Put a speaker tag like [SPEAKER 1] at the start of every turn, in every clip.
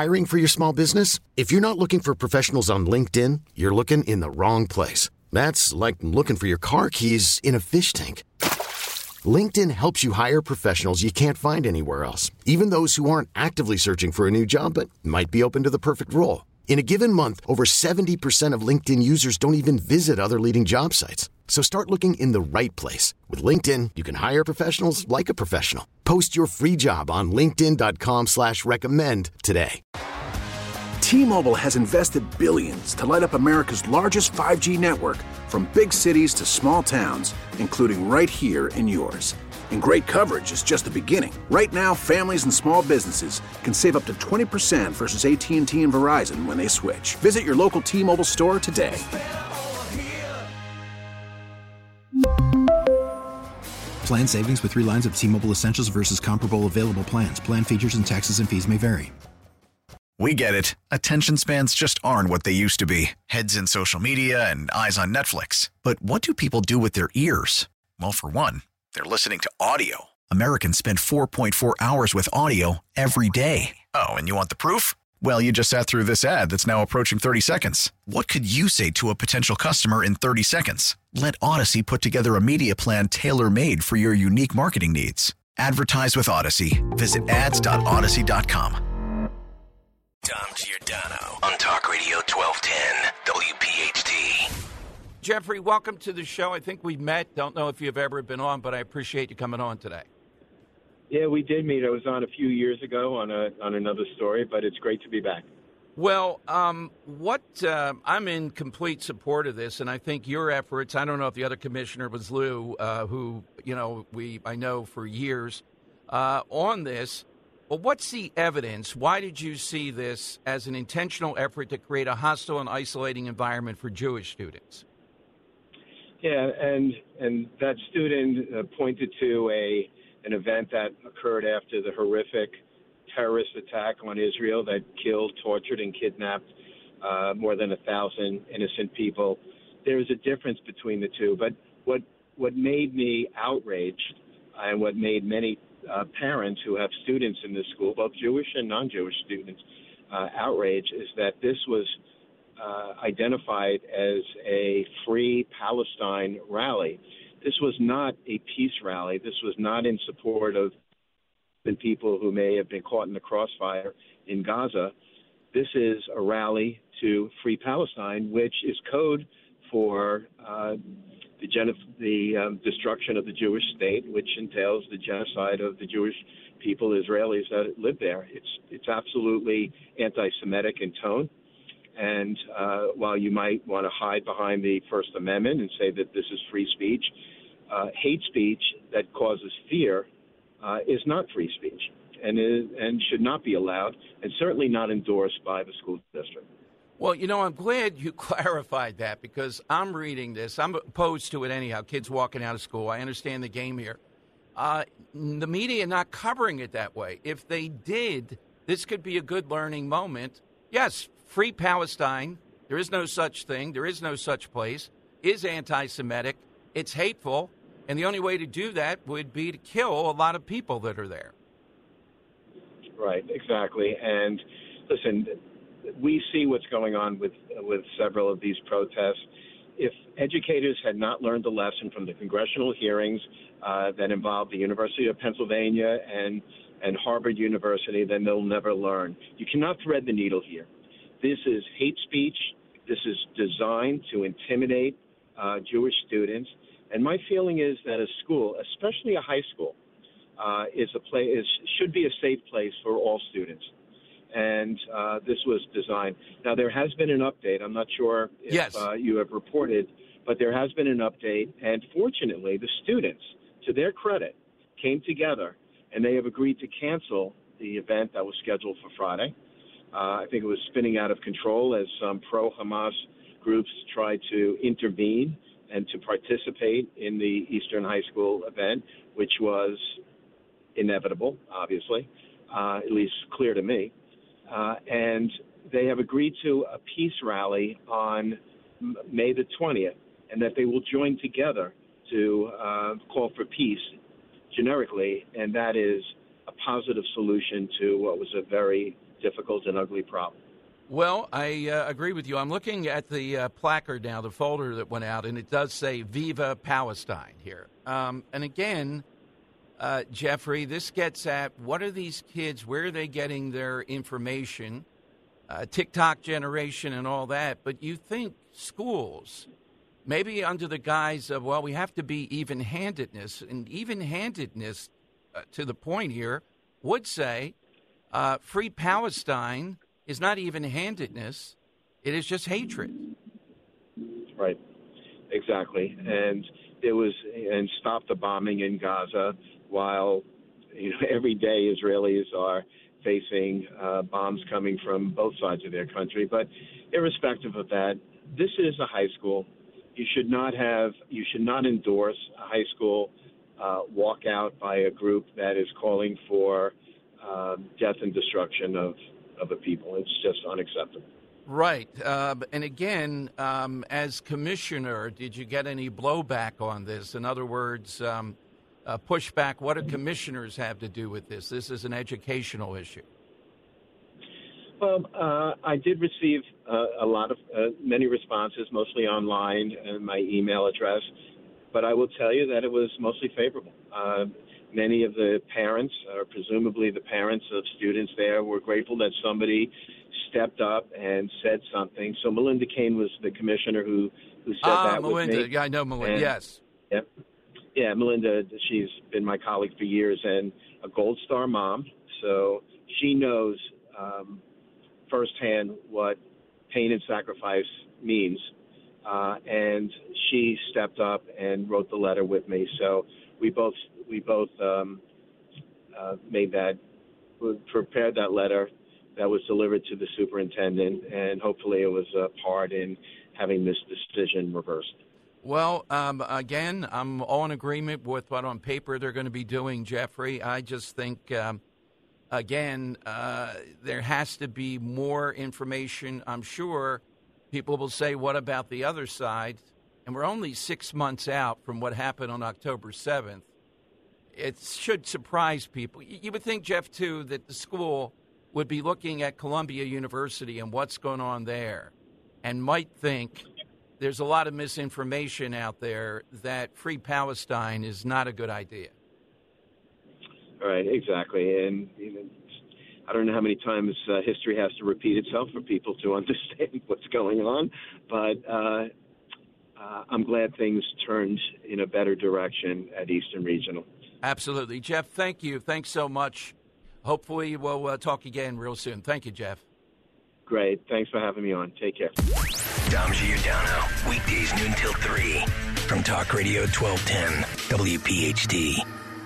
[SPEAKER 1] Hiring for your small business? If you're not looking for professionals on LinkedIn, you're looking in the wrong place. That's like looking for your car keys in a fish tank. LinkedIn helps you hire professionals you can't find anywhere else, even those who aren't actively searching for a new job but might be open to the perfect role. In a given month, over 70% of LinkedIn users don't even visit other leading job sites. So start looking in the right place. With LinkedIn, you can hire professionals like a professional. Post your free job on linkedin.com/recommend today.
[SPEAKER 2] T-Mobile has invested billions to light up America's largest 5G network, from big cities to small towns, including right here in yours. And great coverage is just the beginning. Right now, families and small businesses can save up to 20% versus AT&T and Verizon when they switch. Visit your local T-Mobile store today.
[SPEAKER 3] Plan savings with 3 lines of T-Mobile Essentials versus comparable available plans. Plan features and taxes and fees may vary.
[SPEAKER 4] We get it. Attention spans just aren't what they used to be. Heads in social media and eyes on Netflix. But what do people do with their ears? Well, for one, they're listening to audio. Americans spend 4.4 hours with audio every day. Oh, and you want the proof? Well, you just sat through this ad that's now approaching 30 seconds. What could you say to a potential customer in 30 seconds? Let Odyssey put together a media plan tailor-made for your unique marketing needs. Advertise with Odyssey. Visit ads.odyssey.com.
[SPEAKER 5] Dom Giordano on Talk Radio 1210 WPHT.
[SPEAKER 6] Jeffrey, welcome to the show. I think we met. Don't know if you've ever been on, but I appreciate you coming on today.
[SPEAKER 7] Yeah, we did meet. I was on a few years ago on another story, but it's great to be back.
[SPEAKER 6] Well, I'm in complete support of this, and I think your efforts, I don't know if the other commissioner was Lou, who, I know for years on this. Well, what's the evidence? Why did you see this as an intentional effort to create a hostile and isolating environment for Jewish students?
[SPEAKER 7] Yeah, and that student pointed to an event that occurred after the horrific terrorist attack on Israel that killed, tortured, and kidnapped more than 1,000 innocent people. There's a difference between the two. But what made me outraged, and what made many parents who have students in this school, both Jewish and non-Jewish students, outraged, is that this was identified as a Free Palestine rally. This was not a peace rally. This was not in support of the people who may have been caught in the crossfire in Gaza. This is a rally to free Palestine, which is code for the destruction of the Jewish state, which entails the genocide of the Jewish people, Israelis that live there. It's absolutely anti-Semitic in tone. And while you might want to hide behind the First Amendment and say that this is free speech, hate speech that causes fear is not free speech and should not be allowed, and certainly not endorsed by the school district.
[SPEAKER 6] Well, I'm glad you clarified that, because I'm reading this. I'm opposed to it anyhow, kids walking out of school. I understand the game here. The media not covering it that way. If they did, this could be a good learning moment. Yes, free Palestine. There is no such thing. There is no such place. Is anti-Semitic. It's hateful. And the only way to do that would be to kill a lot of people that are there.
[SPEAKER 7] Right, exactly. And listen, we see what's going on with several of these protests. If educators had not learned the lesson from the congressional hearings that involved the University of Pennsylvania and Harvard University, then they'll never learn. You cannot thread the needle here. This is hate speech. This is designed to intimidate Jewish students. And my feeling is that a school, especially a high school, should be a safe place for all students. And this was designed. Now, there has been an update. I'm not sure if you have reported, but there has been an update. And fortunately, the students, to their credit, came together, and they have agreed to cancel the event that was scheduled for Friday. I think it was spinning out of control as some pro-Hamas groups tried to intervene and to participate in the Eastern High School event, which was inevitable, obviously, at least clear to me. And they have agreed to a peace rally on May the 20th, and that they will join together to call for peace generically, and that is a positive solution to what was a very difficult and ugly problem.
[SPEAKER 6] Well, I agree with you. I'm looking at the placard now, the folder that went out, and it does say Viva Palestine here. And again, Jeffrey, this gets at what are these kids, where are they getting their information, TikTok generation and all that. But you think schools, maybe under the guise of, well, we have to be even-handedness, and even-handedness, to the point here, would say Free Palestine is not even-handedness, it is just hatred.
[SPEAKER 7] Right, exactly. And stop the bombing in Gaza, while every day Israelis are facing bombs coming from both sides of their country. But irrespective of that, this is a high school. You should not endorse a high school walkout by a group that is calling for death and destruction of a people. It's just unacceptable.
[SPEAKER 6] Right. And again, as commissioner, did you get any blowback on this? In other words, pushback, what do commissioners have to do with this? This is an educational issue.
[SPEAKER 7] Well, I did receive many responses, mostly online, and my email address. But I will tell you that it was mostly favorable. Many of the parents, or presumably the parents of students there, were grateful that somebody stepped up and said something. So Melinda Kane was the commissioner who said that
[SPEAKER 6] Melinda.
[SPEAKER 7] with me.
[SPEAKER 6] Yeah, I know Melinda, yes.
[SPEAKER 7] Yeah, Melinda, she's been my colleague for years and a Gold Star mom. So she knows firsthand what pain and sacrifice means. And she stepped up and wrote the letter with me. So we both prepared that letter that was delivered to the superintendent, and hopefully it was a part in having this decision reversed.
[SPEAKER 6] Well, again, I'm all in agreement with what on paper they're going to be doing, Jeffrey. I just think, again, there has to be more information. I'm sure people will say, what about the other side? And we're only 6 months out from what happened on October 7th. It should surprise people. You would think, Jeff, too, that the school would be looking at Columbia University and what's going on there and might think there's a lot of misinformation out there that Free Palestine is not a good idea.
[SPEAKER 7] Right, exactly. And I don't know how many times history has to repeat itself for people to understand what's going on, but I'm glad things turned in a better direction at Eastern Regional.
[SPEAKER 6] Absolutely. Jeff, thank you. Thanks so much. Hopefully we'll talk again real soon. Thank you, Jeff.
[SPEAKER 7] Great. Thanks for having me on. Take care.
[SPEAKER 5] Dom Giordano, weekdays noon till 3 from Talk Radio 1210 WPHT.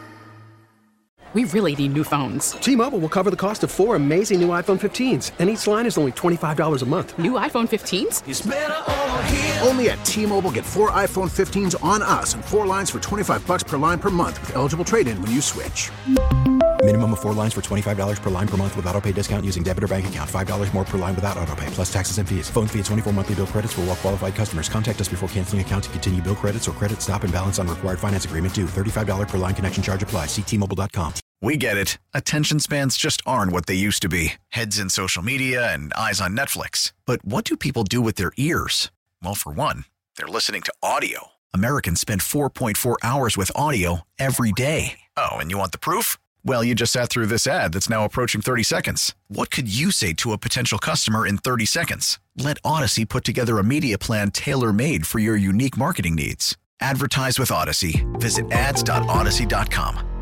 [SPEAKER 8] We really need new phones.
[SPEAKER 9] T-Mobile will cover the cost of 4 amazing new iPhone 15s, and each line is only $25 a month.
[SPEAKER 8] New iPhone 15s?
[SPEAKER 2] It's better over here. Only at T-Mobile, get 4 iPhone 15s on us and 4 lines for $25 per line per month with eligible trade-in when you switch.
[SPEAKER 3] Minimum of 4 lines for $25 per line per month with autopay discount using debit or bank account. $5 more per line without autopay, plus taxes and fees. Phone fee at 24 monthly bill credits for well-qualified customers. Contact us before canceling account to continue bill credits or credit stop and balance on required finance agreement due. $35 per line connection charge applies. See T-Mobile.com.
[SPEAKER 4] We get it. Attention spans just aren't what they used to be. Heads in social media and eyes on Netflix. But what do people do with their ears? Well, for one, they're listening to audio. Americans spend 4.4 hours with audio every day. Oh, and you want the proof? Well, you just sat through this ad that's now approaching 30 seconds. What could you say to a potential customer in 30 seconds? Let Odyssey put together a media plan tailor-made for your unique marketing needs. Advertise with Odyssey. Visit ads.odyssey.com.